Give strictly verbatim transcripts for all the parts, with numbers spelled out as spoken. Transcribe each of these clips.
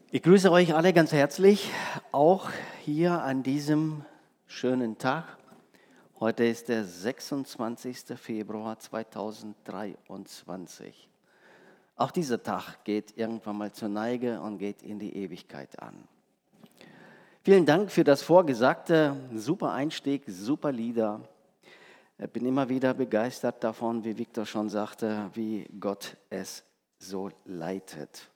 Ich grüße euch alle ganz herzlich, auch hier an diesem schönen Tag. Heute ist der sechsundzwanzigster Februar zweitausenddreiundzwanzig. Auch dieser Tag geht irgendwann mal zur Neige und geht in die Ewigkeit an. Vielen Dank für das Vorgesagte, super Einstieg, super Lieder. Ich bin immer wieder begeistert davon, wie Viktor schon sagte, wie Gott es so leitet.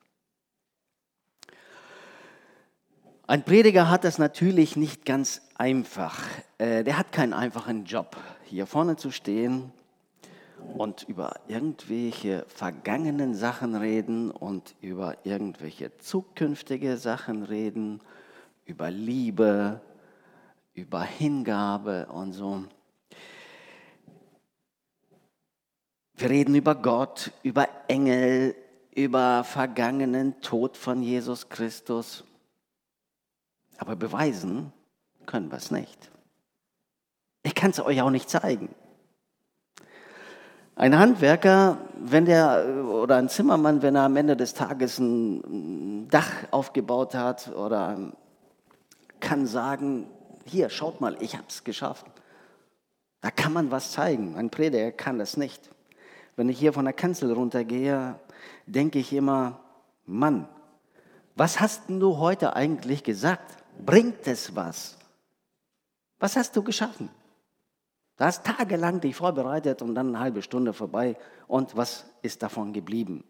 Ein Prediger hat es natürlich nicht ganz einfach. Der hat keinen einfachen Job, hier vorne zu stehen und über irgendwelche vergangenen Sachen reden und über irgendwelche zukünftige Sachen reden, über Liebe, über Hingabe und so. Wir reden über Gott, über Engel, über vergangenen Tod von Jesus Christus. Aber beweisen können wir es nicht. Ich kann es euch auch nicht zeigen. Ein Handwerker, wenn der, oder ein Zimmermann, wenn er am Ende des Tages ein Dach aufgebaut hat, oder kann sagen, hier, schaut mal, ich habe es geschafft. Da kann man was zeigen. Ein Prediger kann das nicht. Wenn ich hier von der Kanzel runtergehe, denke ich immer, Mann, was hast denn du heute eigentlich gesagt? Bringt es was? Was hast du geschaffen? Du hast tagelang dich vorbereitet und dann eine halbe Stunde vorbei. Und was ist davon geblieben?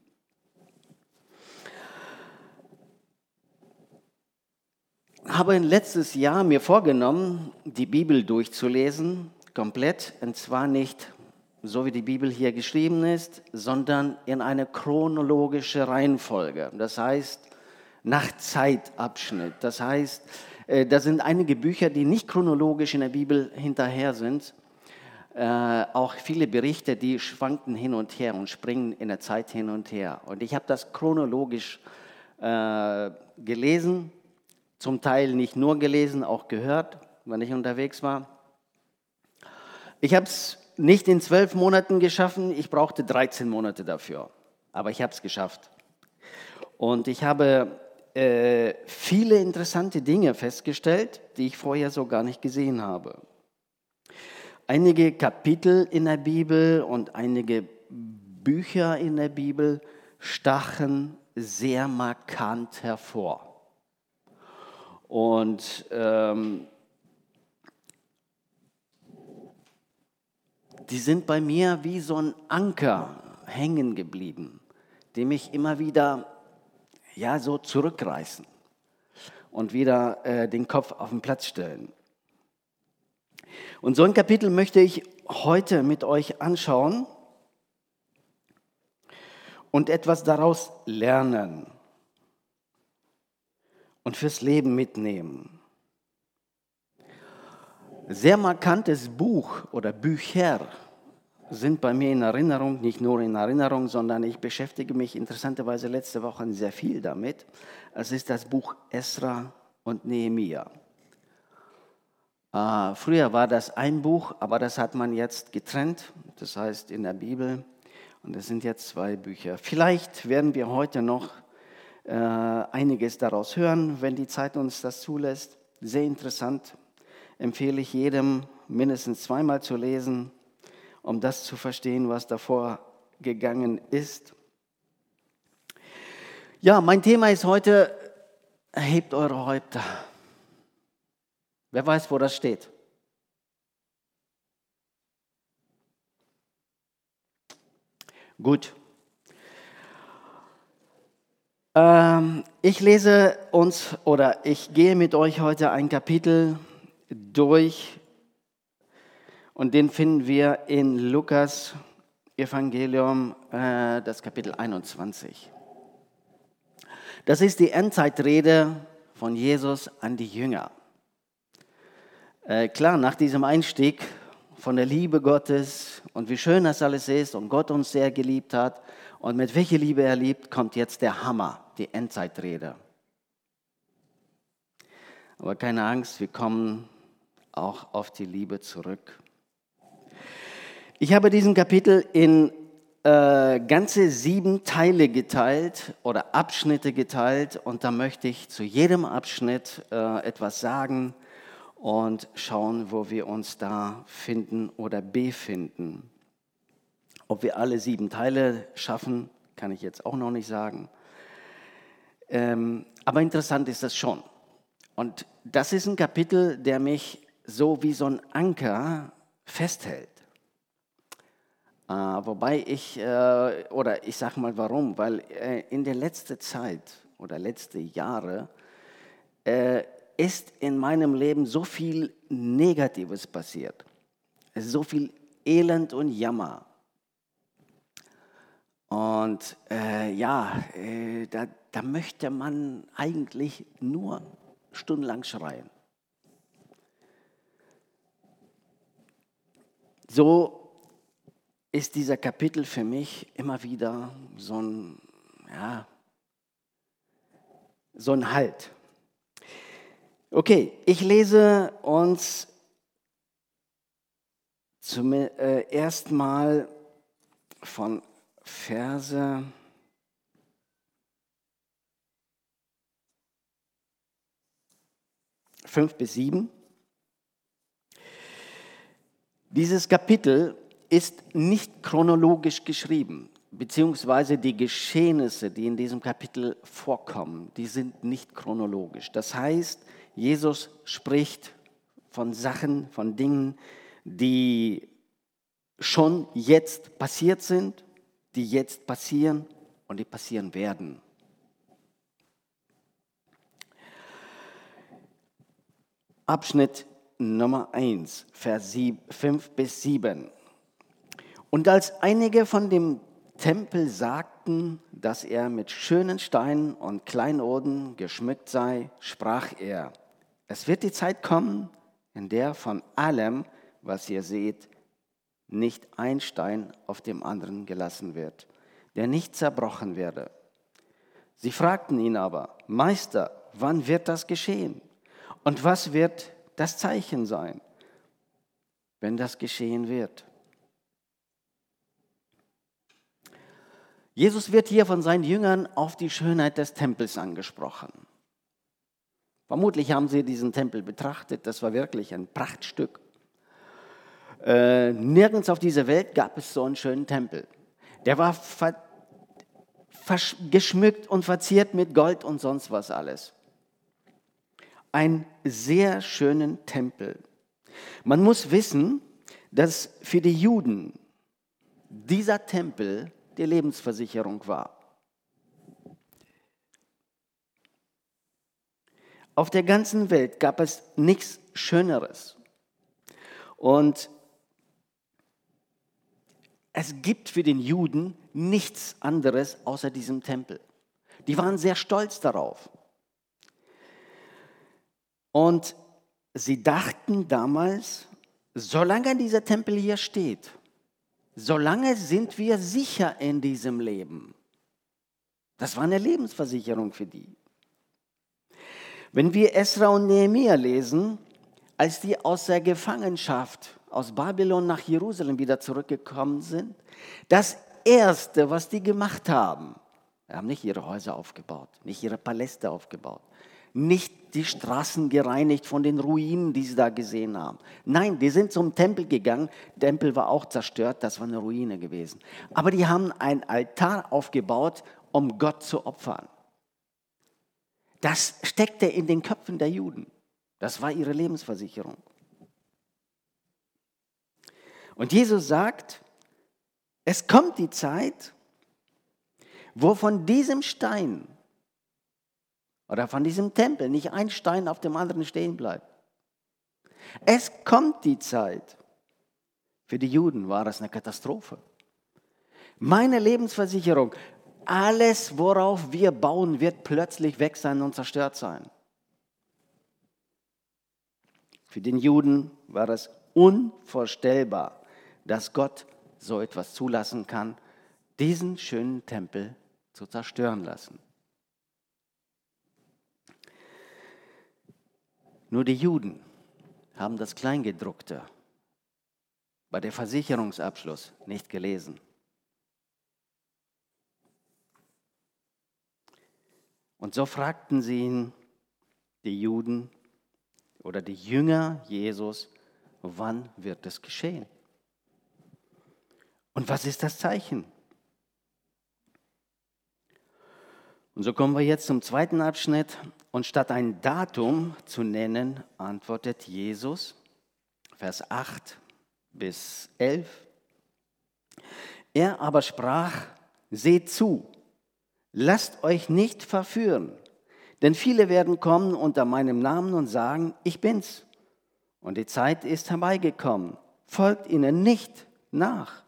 Ich habe letztes Jahr mir vorgenommen, die Bibel durchzulesen, komplett. Und zwar nicht so, wie die Bibel hier geschrieben ist, sondern in eine chronologische Reihenfolge. Das heißt, nach Zeitabschnitt. Das heißt, da sind einige Bücher, die nicht chronologisch in der Bibel hinterher sind. Äh, auch viele Berichte, die schwanken hin und her und springen in der Zeit hin und her. Und ich habe das chronologisch äh, gelesen, zum Teil nicht nur gelesen, auch gehört, wenn ich unterwegs war. Ich habe es nicht in zwölf Monaten geschaffen, ich brauchte dreizehn Monate dafür. Aber ich habe es geschafft. Und ich habe äh, viele interessante Dinge festgestellt, die ich vorher so gar nicht gesehen habe. Einige Kapitel in der Bibel und einige Bücher in der Bibel stachen sehr markant hervor. Und ähm, die sind bei mir wie so ein Anker hängen geblieben, die mich immer wieder ja, so zurückreißen und wieder äh, den Kopf auf den Platz stellen. Und so ein Kapitel möchte ich heute mit euch anschauen und etwas daraus lernen und fürs Leben mitnehmen. Sehr markantes Buch oder Bücher sind bei mir in Erinnerung, nicht nur in Erinnerung, sondern ich beschäftige mich interessanterweise letzte Woche sehr viel damit. Es ist das Buch Esra und Nehemia. Äh, früher war das ein Buch, aber das hat man jetzt getrennt, das heißt in der Bibel. Und es sind jetzt zwei Bücher. Vielleicht werden wir heute noch äh, einiges daraus hören, wenn die Zeit uns das zulässt. Sehr interessant, empfehle ich jedem mindestens zweimal zu lesen, um das zu verstehen, was davor gegangen ist. Ja, mein Thema ist heute, erhebt eure Häupter. Wer weiß, wo das steht? Gut. Ähm, ich lese uns oder ich gehe mit euch heute ein Kapitel durch und den finden wir in Lukas Evangelium, äh, das Kapitel einundzwanzig. Das ist die Endzeitrede von Jesus an die Jünger. Äh, klar, nach diesem Einstieg von der Liebe Gottes und wie schön das alles ist und Gott uns sehr geliebt hat und mit welcher Liebe er liebt, kommt jetzt der Hammer, die Endzeitrede. Aber keine Angst, wir kommen auch auf die Liebe zurück. Ich habe diesen Kapitel in äh, ganze sieben Teile geteilt oder Abschnitte geteilt und da möchte ich zu jedem Abschnitt äh, etwas sagen und schauen, wo wir uns da finden oder befinden. Ob wir alle sieben Teile schaffen, kann ich jetzt auch noch nicht sagen. Ähm, aber interessant ist das schon. Und das ist ein Kapitel, der mich so wie so ein Anker festhält. Äh, wobei ich, äh, oder ich sage mal warum, weil äh, in der letzten Zeit oder letzte Jahre äh, ist in meinem Leben so viel Negatives passiert. So viel Elend und Jammer. Und äh, ja, äh, da, da möchte man eigentlich nur stundenlang schreien. So ist dieser Kapitel für mich immer wieder so ein, ja, so ein Halt. Okay, ich lese uns zum äh, ersten Mal von Verse fünf bis sieben. Dieses Kapitel ist nicht chronologisch geschrieben, beziehungsweise die Geschehnisse, die in diesem Kapitel vorkommen, die sind nicht chronologisch. Das heißt, Jesus spricht von Sachen, von Dingen, die schon jetzt passiert sind, die jetzt passieren und die passieren werden. Abschnitt Nummer eins, Vers fünf bis sieben. Und als einige von dem Tempel sagten, dass er mit schönen Steinen und Kleinoden geschmückt sei, sprach er: Es wird die Zeit kommen, in der von allem, was ihr seht, nicht ein Stein auf dem anderen gelassen wird, der nicht zerbrochen werde. Sie fragten ihn aber: Meister, wann wird das geschehen? Und was wird das Zeichen sein, wenn das geschehen wird? Jesus wird hier von seinen Jüngern auf die Schönheit des Tempels angesprochen. Vermutlich haben sie diesen Tempel betrachtet, das war wirklich ein Prachtstück. Äh, nirgends auf dieser Welt gab es so einen schönen Tempel. Der war ver- versch- geschmückt und verziert mit Gold und sonst was alles. Ein sehr schönen Tempel. Man muss wissen, dass für die Juden dieser Tempel die Lebensversicherung war. Auf der ganzen Welt gab es nichts Schöneres. Und es gibt für den Juden nichts anderes außer diesem Tempel. Die waren sehr stolz darauf. Und sie dachten damals, solange dieser Tempel hier steht, solange sind wir sicher in diesem Leben. Das war eine Lebensversicherung für die. Wenn wir Esra und Nehemia lesen, als die aus der Gefangenschaft aus Babylon nach Jerusalem wieder zurückgekommen sind, das Erste, was die gemacht haben, sie haben nicht ihre Häuser aufgebaut, nicht ihre Paläste aufgebaut, nicht die Straßen gereinigt von den Ruinen, die sie da gesehen haben. Nein, die sind zum Tempel gegangen. Der Tempel war auch zerstört, das war eine Ruine gewesen. Aber die haben einen Altar aufgebaut, um Gott zu opfern. Das steckte in den Köpfen der Juden. Das war ihre Lebensversicherung. Und Jesus sagt, es kommt die Zeit, wo von diesem Stein oder von diesem Tempel nicht ein Stein auf dem anderen stehen bleibt. Es kommt die Zeit. Für die Juden war es eine Katastrophe. Meine Lebensversicherung, alles, worauf wir bauen, wird plötzlich weg sein und zerstört sein. Für den Juden war es unvorstellbar, dass Gott so etwas zulassen kann, diesen schönen Tempel zu zerstören lassen. Nur die Juden haben das Kleingedruckte bei der Versicherungsabschluss nicht gelesen. Und so fragten sie ihn, die Juden oder die Jünger Jesus, wann wird es geschehen? Und was ist das Zeichen? Und so kommen wir jetzt zum zweiten Abschnitt. Und statt ein Datum zu nennen, antwortet Jesus, Vers acht bis elf. Er aber sprach, seht zu, lasst euch nicht verführen, denn viele werden kommen unter meinem Namen und sagen, ich bin's. Und die Zeit ist herbeigekommen, folgt ihnen nicht nach.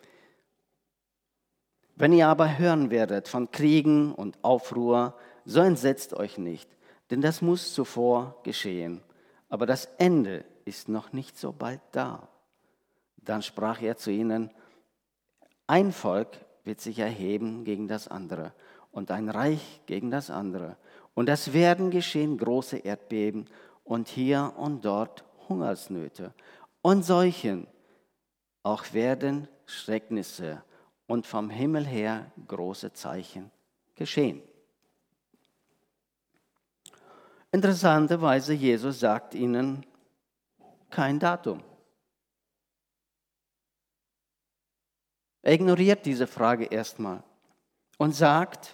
Wenn ihr aber hören werdet von Kriegen und Aufruhr, so entsetzt euch nicht, denn das muss zuvor geschehen. Aber das Ende ist noch nicht so bald da. Dann sprach er zu ihnen, ein Volk wird sich erheben gegen das andere und ein Reich gegen das andere. Und es werden geschehen große Erdbeben und hier und dort Hungersnöte und Seuchen. Auch werden Schrecknisse und vom Himmel her große Zeichen geschehen. Interessanterweise, Jesus sagt ihnen kein Datum. Er ignoriert diese Frage erstmal und sagt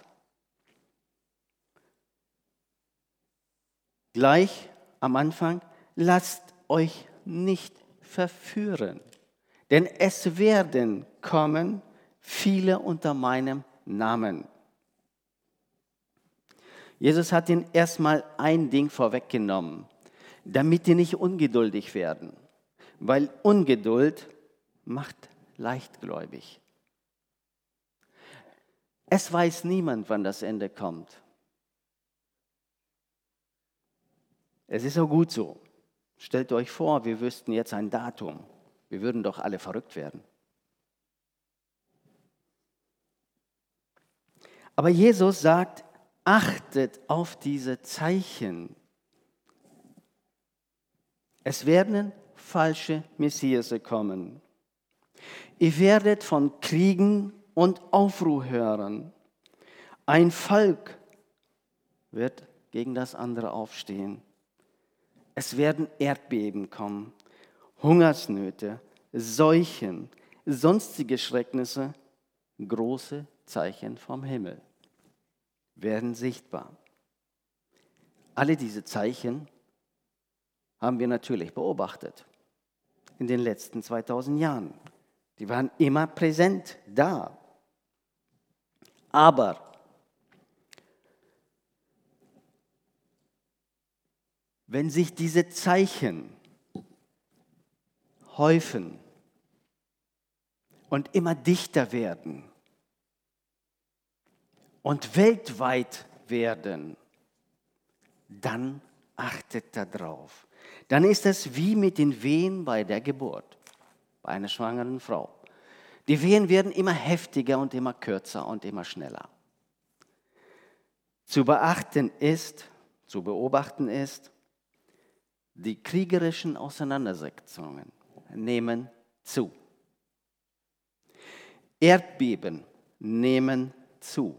gleich am Anfang, lasst euch nicht verführen, denn es werden kommen viele unter meinem Namen. Jesus hat ihnen erstmal ein Ding vorweggenommen, damit die nicht ungeduldig werden, weil Ungeduld macht leichtgläubig. Es weiß niemand, wann das Ende kommt. Es ist auch gut so. Stellt euch vor, wir wüssten jetzt ein Datum. Wir würden doch alle verrückt werden. Aber Jesus sagt, achtet auf diese Zeichen. Es werden falsche Messiasse kommen. Ihr werdet von Kriegen und Aufruhr hören. Ein Volk wird gegen das andere aufstehen. Es werden Erdbeben kommen, Hungersnöte, Seuchen, sonstige Schrecknisse, große Zeichen vom Himmel werden sichtbar. Alle diese Zeichen haben wir natürlich beobachtet in den letzten zweitausend Jahren. Die waren immer präsent da. Aber wenn sich diese Zeichen häufen und immer dichter werden und weltweit werden, dann achtet darauf. Dann ist es wie mit den Wehen bei der Geburt, bei einer schwangeren Frau. Die Wehen werden immer heftiger und immer kürzer und immer schneller. Zu beachten ist, zu beobachten ist, die kriegerischen Auseinandersetzungen nehmen zu. Erdbeben nehmen zu.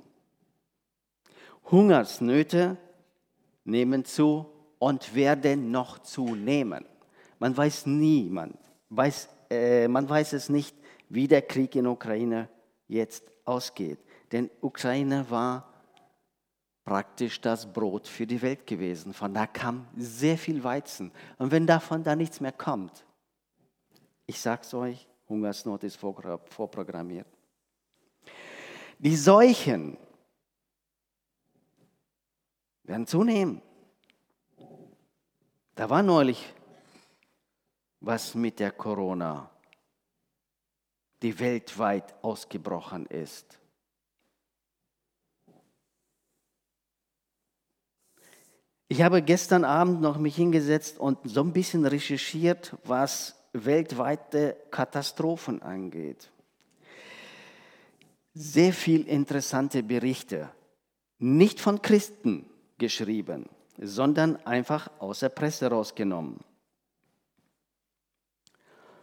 Hungersnöte nehmen zu und werden noch zunehmen. Man weiß niemand, weiß, äh, man weiß es nicht, wie der Krieg in Ukraine jetzt ausgeht. Denn Ukraine war praktisch das Brot für die Welt gewesen. Von da kam sehr viel Weizen. Und wenn davon da nichts mehr kommt, ich sag's euch, Hungersnot ist vorprogrammiert. Die Seuchen werden zunehmen. Da war neulich was mit der Corona, die weltweit ausgebrochen ist. Ich habe gestern Abend noch mich hingesetzt und so ein bisschen recherchiert, was weltweite Katastrophen angeht. Sehr viel interessante Berichte, nicht von Christen geschrieben, sondern einfach aus der Presse rausgenommen.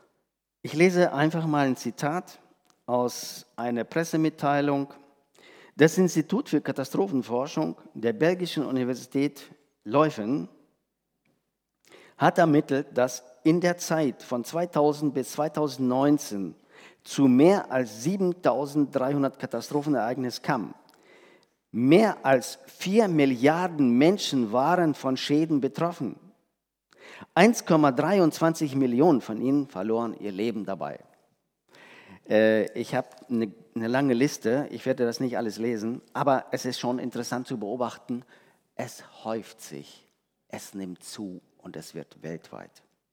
Ich lese einfach mal ein Zitat aus einer Pressemitteilung. Das Institut für Katastrophenforschung der belgischen Universität Leuven hat ermittelt, dass in der Zeit von zweitausend bis zweitausendneunzehn zu mehr als siebentausenddreihundert Katastrophenereignissen kam. Mehr als vier Milliarden Menschen waren von Schäden betroffen. eins Komma dreiundzwanzig Millionen von ihnen verloren ihr Leben dabei. Äh, ich habe eine, eine lange Liste, ich werde das nicht alles lesen, aber es ist schon interessant zu beobachten, es häuft sich, es nimmt zu und es wird weltweit.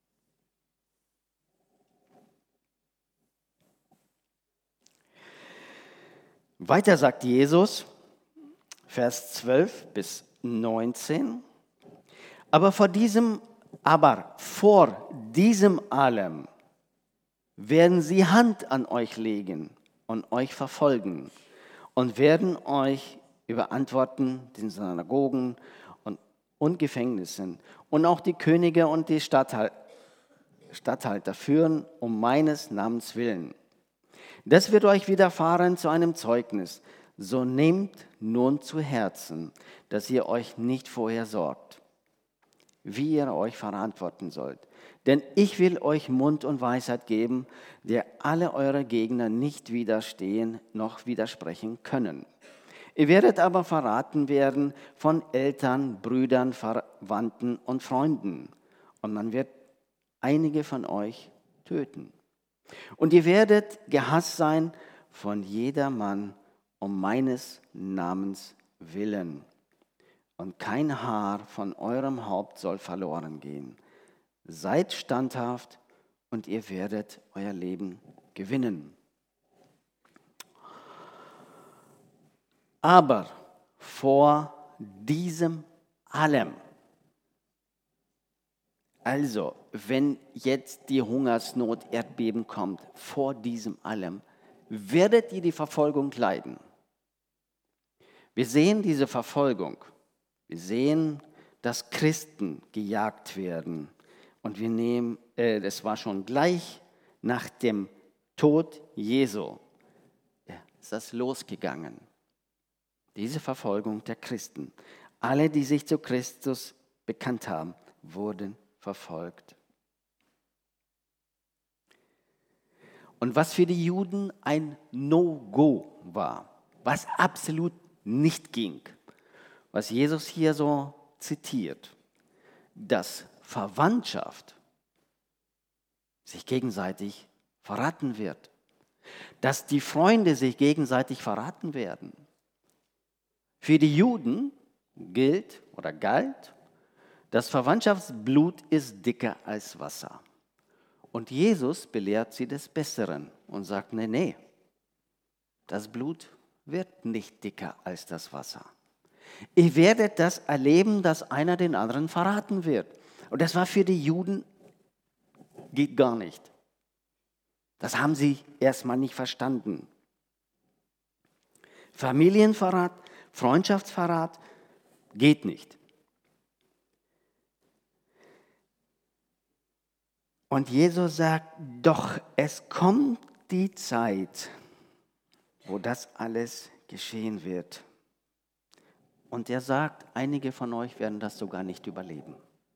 Weiter sagt Jesus, Vers zwölf bis neunzehn, aber vor diesem, aber vor diesem allem werden sie Hand an euch legen und euch verfolgen und werden euch überantworten den Synagogen und, und Gefängnissen und auch die Könige und die Statthalter führen um meines Namens willen. Das wird euch widerfahren zu einem Zeugnis. So nehmt nun zu Herzen, dass ihr euch nicht vorher sorgt, wie ihr euch verantworten sollt. Denn ich will euch Mund und Weisheit geben, der alle eure Gegner nicht widerstehen noch widersprechen können. Ihr werdet aber verraten werden von Eltern, Brüdern, Verwandten und Freunden. Und man wird einige von euch töten. Und ihr werdet gehasst sein von jedermann um meines Namens willen. Und kein Haar von eurem Haupt soll verloren gehen. Seid standhaft und ihr werdet euer Leben gewinnen. Aber vor diesem allem, also wenn jetzt die Hungersnot, Erdbeben kommt, vor diesem allem, werdet ihr die Verfolgung leiden. Wir sehen diese Verfolgung. Wir sehen, dass Christen gejagt werden. Und wir nehmen, äh, das war schon gleich nach dem Tod Jesu, ja, ist das losgegangen. Diese Verfolgung der Christen. Alle, die sich zu Christus bekannt haben, wurden verfolgt. Und was für die Juden ein No-Go war, was absolut nicht ging, was Jesus hier so zitiert, dass Verwandtschaft sich gegenseitig verraten wird, dass die Freunde sich gegenseitig verraten werden. Für die Juden gilt oder galt, das Verwandtschaftsblut ist dicker als Wasser. Und Jesus belehrt sie des Besseren und sagt, nee, nee, das Blut wird nicht dicker als das Wasser. Ihr werdet das erleben, dass einer den anderen verraten wird. Und das war für die Juden, geht gar nicht. Das haben sie erstmal nicht verstanden. Familienverrat, Freundschaftsverrat geht nicht. Und Jesus sagt, doch es kommt die Zeit, wo das alles geschehen wird. Und er sagt, einige von euch werden das sogar nicht überleben.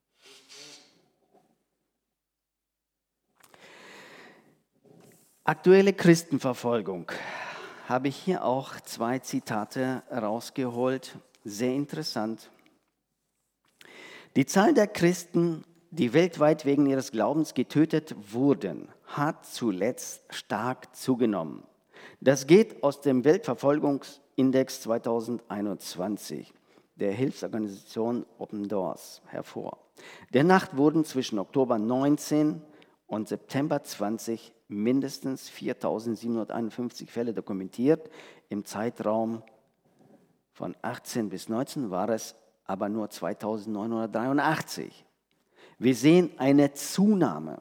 Aktuelle Christenverfolgung. Habe ich hier auch zwei Zitate rausgeholt. Sehr interessant. Die Zahl der Christen, die weltweit wegen ihres Glaubens getötet wurden, hat zuletzt stark zugenommen. Das geht aus dem Weltverfolgungsindex zweitausendeinundzwanzig der Hilfsorganisation Open Doors hervor. Demnach wurden zwischen Oktober neunzehn und September zwanzig mindestens viertausendsiebenhunderteinundfünfzig Fälle dokumentiert. Im Zeitraum von achtzehn bis neunzehn war es aber nur zweitausendneunhundertdreiundachtzig. Wir sehen eine Zunahme.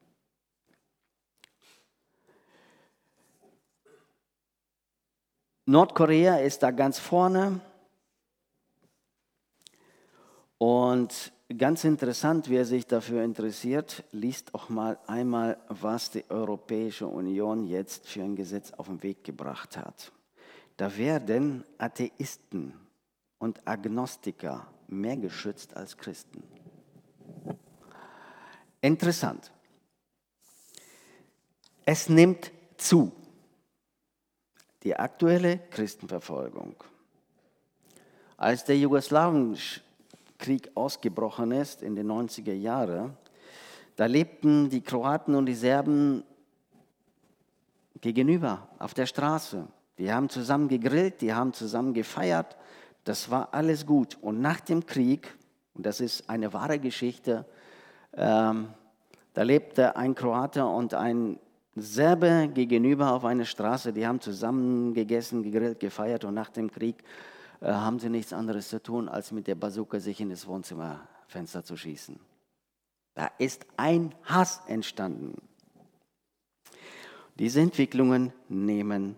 Nordkorea ist da ganz vorne. Und ganz interessant, wer sich dafür interessiert, liest auch mal einmal, was die Europäische Union jetzt für ein Gesetz auf den Weg gebracht hat. da werden Atheisten und Agnostiker mehr geschützt als Christen. Interessant. Es nimmt zu, die aktuelle Christenverfolgung. Als der Jugoslawienkrieg ausgebrochen ist in den neunziger Jahren, da lebten die Kroaten und die Serben gegenüber auf der Straße. Die haben zusammen gegrillt, die haben zusammen gefeiert. Das war alles gut. Und nach dem Krieg, und das ist eine wahre Geschichte, ähm, da lebte ein Kroate und ein Serbe gegenüber auf einer Straße. Die haben zusammen gegessen, gegrillt, gefeiert. Und nach dem Krieg äh, haben sie nichts anderes zu tun, als mit der Bazooka sich in das Wohnzimmerfenster zu schießen. Da ist ein Hass entstanden. Diese Entwicklungen nehmen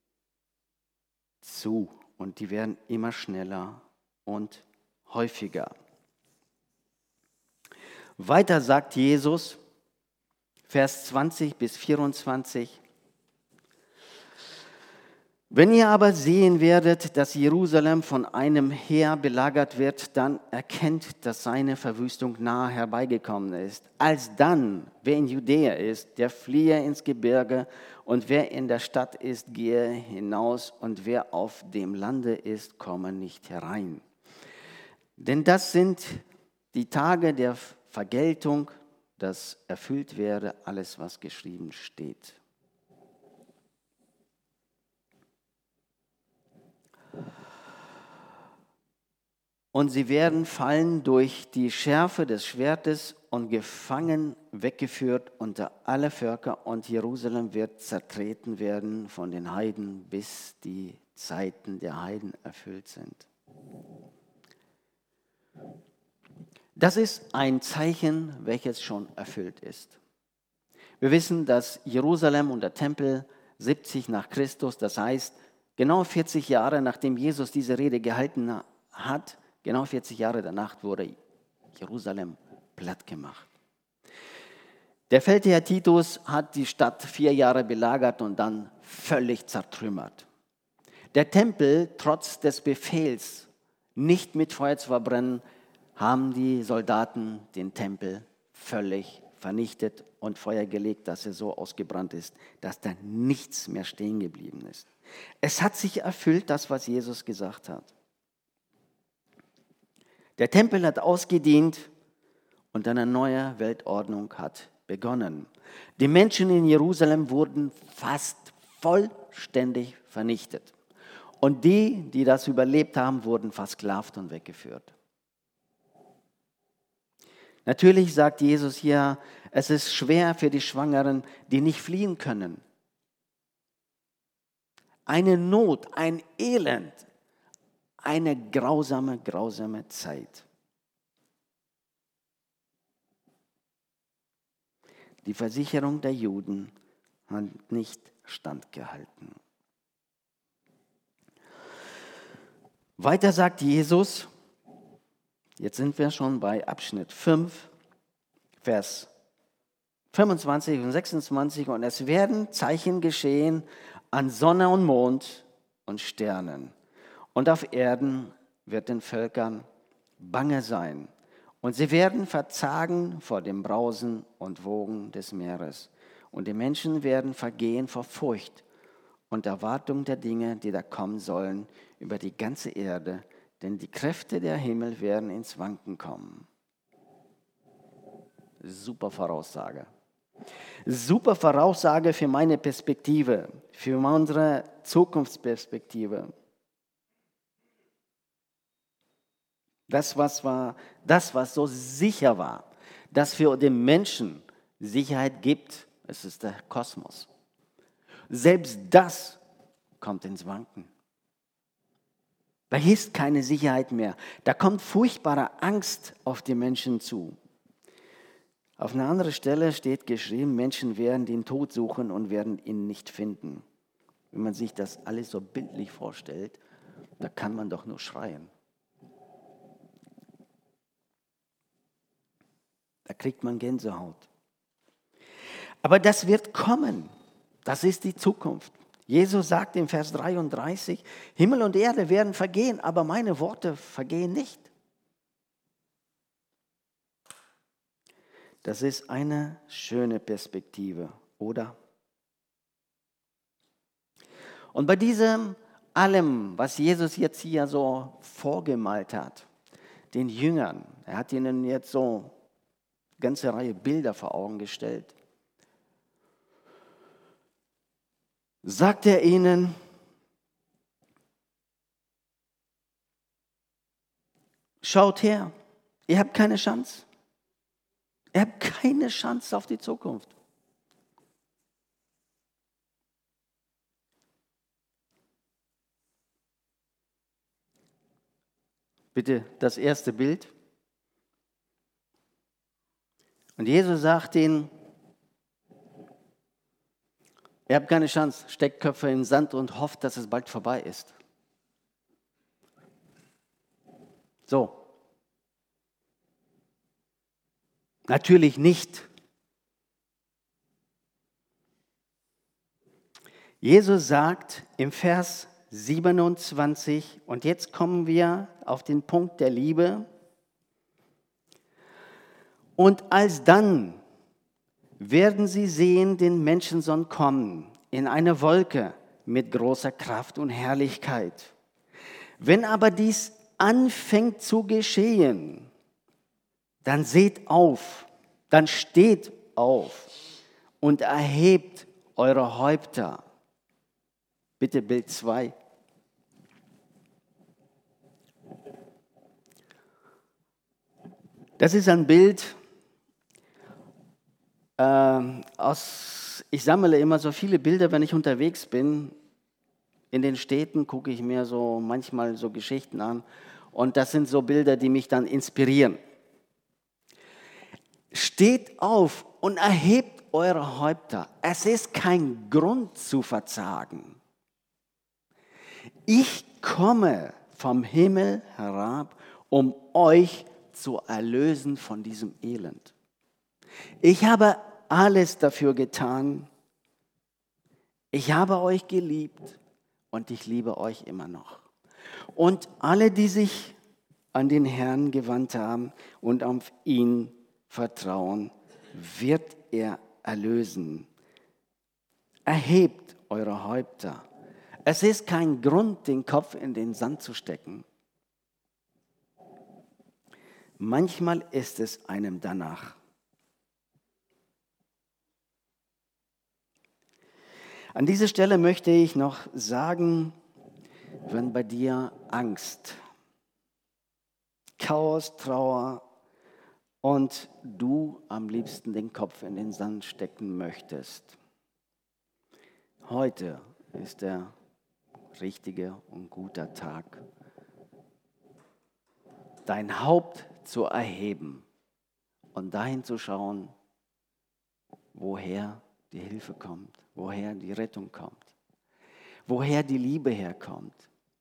zu und die werden immer schneller und häufiger. Weiter sagt Jesus, Vers zwanzig bis vierundzwanzig, wenn ihr aber sehen werdet, dass Jerusalem von einem Heer belagert wird, dann erkennt, dass seine Verwüstung nahe herbeigekommen ist. Alsdann, wer in Judäa ist, der fliehe ins Gebirge, und wer in der Stadt ist, gehe hinaus, und wer auf dem Lande ist, komme nicht herein. Denn das sind die Tage der Vergeltung, dass erfüllt werde alles, was geschrieben steht. Und sie werden fallen durch die Schärfe des Schwertes und gefangen weggeführt unter alle Völker, und Jerusalem wird zertreten werden von den Heiden, bis die Zeiten der Heiden erfüllt sind. Das ist ein Zeichen, welches schon erfüllt ist. Wir wissen, dass Jerusalem und der Tempel siebzig nach Christus, das heißt genau vierzig Jahre nachdem Jesus diese Rede gehalten hat, genau vierzig Jahre danach wurde Jerusalem platt gemacht. Der Feldherr Titus hat die Stadt vier Jahre belagert und dann völlig zertrümmert. Der Tempel, trotz des Befehls, nicht mit Feuer zu verbrennen, haben die Soldaten den Tempel völlig vernichtet und Feuer gelegt, dass er so ausgebrannt ist, dass da nichts mehr stehen geblieben ist. Es hat sich erfüllt, das, was Jesus gesagt hat. Der Tempel hat ausgedient und eine neue Weltordnung hat begonnen. Die Menschen in Jerusalem wurden fast vollständig vernichtet. Und die, die das überlebt haben, wurden versklavt und weggeführt. Natürlich sagt Jesus hier, es ist schwer für die Schwangeren, die nicht fliehen können. Eine Not, ein Elend, eine grausame, grausame Zeit. Die Versicherung der Juden hat nicht standgehalten. Weiter sagt Jesus, jetzt sind wir schon bei Abschnitt fünf, Vers fünfundzwanzig und sechsundzwanzig. Und es werden Zeichen geschehen an Sonne und Mond und Sternen. Und auf Erden wird den Völkern bange sein. Und sie werden verzagen vor dem Brausen und Wogen des Meeres. Und die Menschen werden vergehen vor Furcht und Erwartung der Dinge, die da kommen sollen, über die ganze Erde. Denn die Kräfte der Himmel werden ins Wanken kommen. Super Voraussage. Super Voraussage für meine Perspektive, für unsere Zukunftsperspektive. Das, was war, das, was so sicher war, dass für den Menschen Sicherheit gibt, es ist der Kosmos. Selbst das kommt ins Wanken. Da ist keine Sicherheit mehr. Da kommt furchtbare Angst auf die Menschen zu. Auf einer anderen Stelle steht geschrieben, Menschen werden den Tod suchen und werden ihn nicht finden. Wenn man sich das alles so bildlich vorstellt, da kann man doch nur schreien. Da kriegt man Gänsehaut. Aber das wird kommen. Das ist die Zukunft. Jesus sagt im Vers dreiunddreißig, Himmel und Erde werden vergehen, aber meine Worte vergehen nicht. Das ist eine schöne Perspektive, oder? Und bei diesem allem, was Jesus jetzt hier so vorgemalt hat, den Jüngern, er hat ihnen jetzt so eine ganze Reihe Bilder vor Augen gestellt, sagt er ihnen, schaut her, ihr habt keine Chance. Ihr habt keine Chance auf die Zukunft. Bitte das erste Bild. Und Jesus sagt ihnen, ihr habt keine Chance, steckt Köpfe in den Sand und hofft, dass es bald vorbei ist. So. Natürlich nicht. Jesus sagt im Vers siebenundzwanzig, und jetzt kommen wir auf den Punkt der Liebe. Und alsdann werden sie sehen den Menschensohn kommen in einer Wolke mit großer Kraft und Herrlichkeit. Wenn aber dies anfängt zu geschehen, dann seht auf, dann steht auf und erhebt eure Häupter. Bitte Bild zwei. Das ist ein Bild äh, aus, ich sammle immer so viele Bilder, wenn ich unterwegs bin. In den Städten gucke ich mir so manchmal so Geschichten an und das sind so Bilder, die mich dann inspirieren. Steht auf und erhebt eure Häupter. Es ist kein Grund zu verzagen. Ich komme vom Himmel herab, um euch zu erlösen von diesem Elend. Ich habe alles dafür getan. Ich habe euch geliebt und ich liebe euch immer noch. Und alle, die sich an den Herrn gewandt haben und auf ihn vertrauen, wird er erlösen. Erhebt eure Häupter. Es ist kein Grund, den Kopf in den Sand zu stecken. Manchmal ist es einem danach. An dieser Stelle möchte ich noch sagen, wenn bei dir Angst, Chaos, Trauer und du am liebsten den Kopf in den Sand stecken möchtest. Heute ist der richtige und guter Tag, dein Haupt zu erheben und dahin zu schauen, woher die Hilfe kommt, woher die Rettung kommt, woher die Liebe herkommt.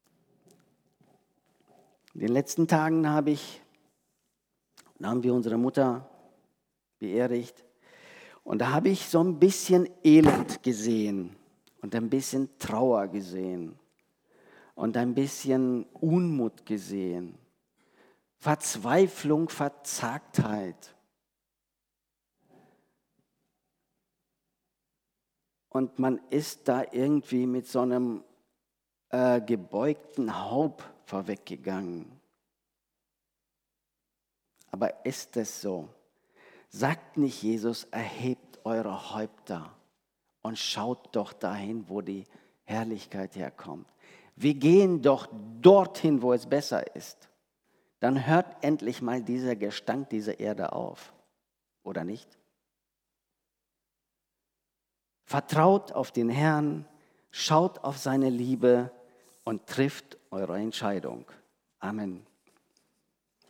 In den letzten Tagen habe ich Da haben wir unsere Mutter beerdigt. Und da habe ich so ein bisschen Elend gesehen und ein bisschen Trauer gesehen und ein bisschen Unmut gesehen. Verzweiflung, Verzagtheit. Und man ist da irgendwie mit so einem äh, gebeugten Haupt vorweggegangen. Aber ist es so? Sagt nicht Jesus, erhebt eure Häupter und schaut doch dahin, wo die Herrlichkeit herkommt. Wir gehen doch dorthin, wo es besser ist. Dann hört endlich mal dieser Gestank dieser Erde auf, oder nicht? Vertraut auf den Herrn, schaut auf seine Liebe und trifft eure Entscheidung. Amen.